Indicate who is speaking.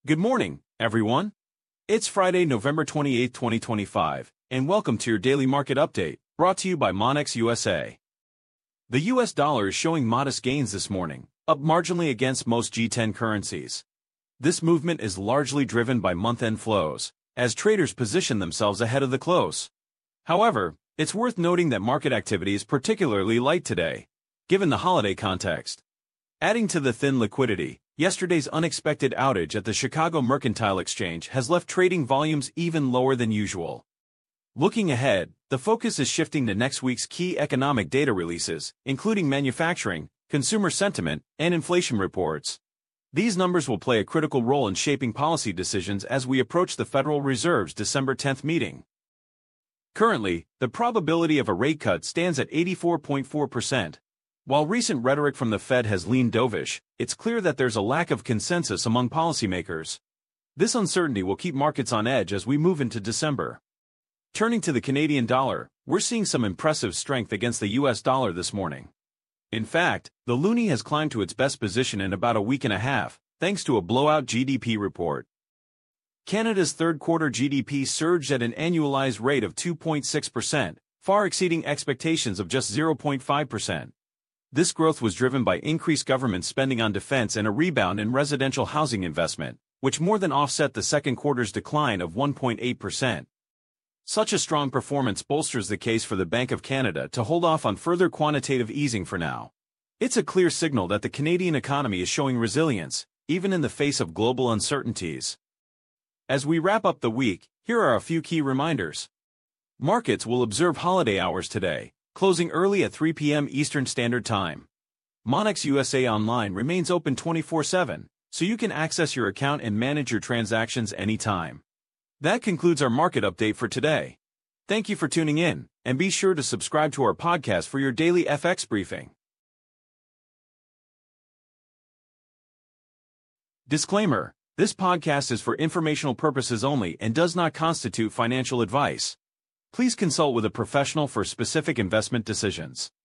Speaker 1: Good morning, everyone. It's Friday, November 28, 2025, and welcome to your daily market update, brought to you by Monex USA. The US dollar is showing modest gains this morning, up marginally against most G10 currencies. This movement is largely driven by month-end flows, as traders position themselves ahead of the close. However, it's worth noting that market activity is particularly light today, given the holiday context. Adding to the thin liquidity, yesterday's unexpected outage at the Chicago Mercantile Exchange has left trading volumes even lower than usual. Looking ahead, the focus is shifting to next week's key economic data releases, including manufacturing, consumer sentiment, and inflation reports. These numbers will play a critical role in shaping policy decisions as we approach the Federal Reserve's December 10th meeting. Currently, the probability of a rate cut stands at 84.4%. While recent rhetoric from the Fed has leaned dovish, it's clear that there's a lack of consensus among policymakers. This uncertainty will keep markets on edge as we move into December. Turning to the Canadian dollar, we're seeing some impressive strength against the US dollar this morning. In fact, the loonie has climbed to its best position in about a week and a half, thanks to a blowout GDP report. Canada's third-quarter GDP surged at an annualized rate of 2.6%, far exceeding expectations of just 0.5%. This growth was driven by increased government spending on defense and a rebound in residential housing investment, which more than offset the second quarter's decline of 1.8%. Such a strong performance bolsters the case for the Bank of Canada to hold off on further quantitative easing for now. It's a clear signal that the Canadian economy is showing resilience, even in the face of global uncertainties. As we wrap up the week, here are a few key reminders. Markets will observe holiday hours today, closing early at 3 p.m. Eastern Standard Time. Monex USA Online remains open 24/7, so you can access your account and manage your transactions anytime. That concludes our market update for today. Thank you for tuning in, and be sure to subscribe to our podcast for your daily FX briefing. Disclaimer: this podcast is for informational purposes only and does not constitute financial advice. Please consult with a professional for specific investment decisions.